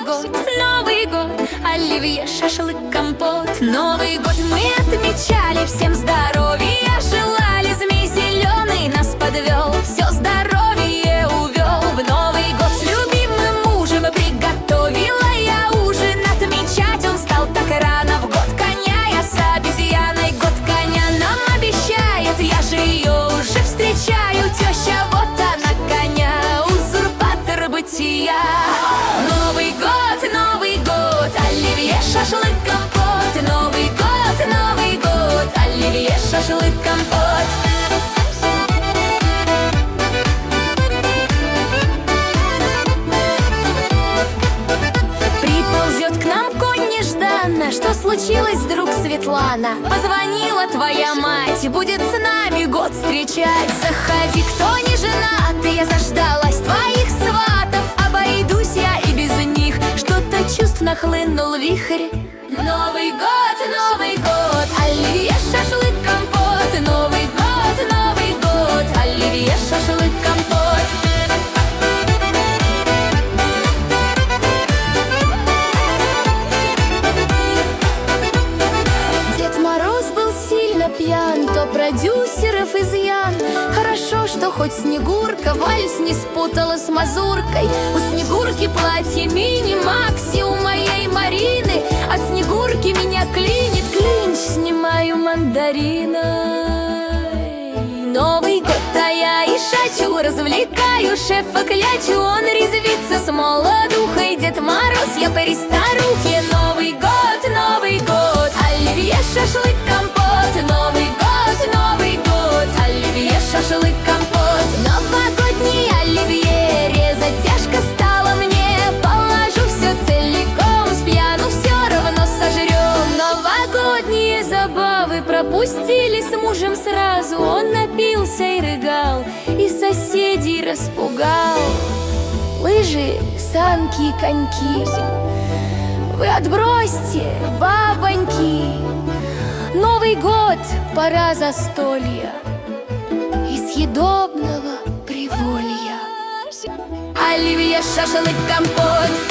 Новый год, оливье, шашлык, компот. Новый год мы отмечали, всем здоровья желали. Змей зеленый нас подвел, все здоровье увел. В Новый год с любимым мужем приготовила я ужин. Отмечать он стал так рано, в год коня я с обезьяной. Год коня нам обещает, я же ее уже встречаю. Теща, вот она коня, узурпатор бытия. Новый год, оливье, шашлык, компот. Новый год, оливье, шашлык, компот. Приползет к нам конь нежданно. Что случилось, вдруг, Светлана? Позвонила твоя мать, будет с нами год встречать. Заходи, кто не женат, я заждалась твоих сватов. Обойдусь я и без них, что-то чувств нахлынул вихрь. Новый год, оливье, шашлык, компот. Новый год, оливье, шашлык, компот. Дед Мороз был сильно пьян, то продюсеров изъян. Хорошо, что хоть Снегурка вальс не спутала с мазуркой. У Снегурки платье мини-макси, у моей Марины от Снегурки меня клинит. Клинч снимаю мандариной. Новый год, а я и шачу, развлекаю шефа, клячу. Он резвится с молодухой, Дед Мороз, я при старухе. Новый год, оливье, шашлык, компот. Новый год, оливье, шашлык, компот. Новогодний оливье резать тяжко стало мне. Положу все целиком, с пьяну все равно сожрем. Новогодние забавы пропустили с мужем сразу. Он напился и рыгал, и соседей распугал. Лыжи, санки и коньки вы отбросьте, бабоньки. Новый год, пора застолья и съедобного приволья. Оливье, шашлык, компот.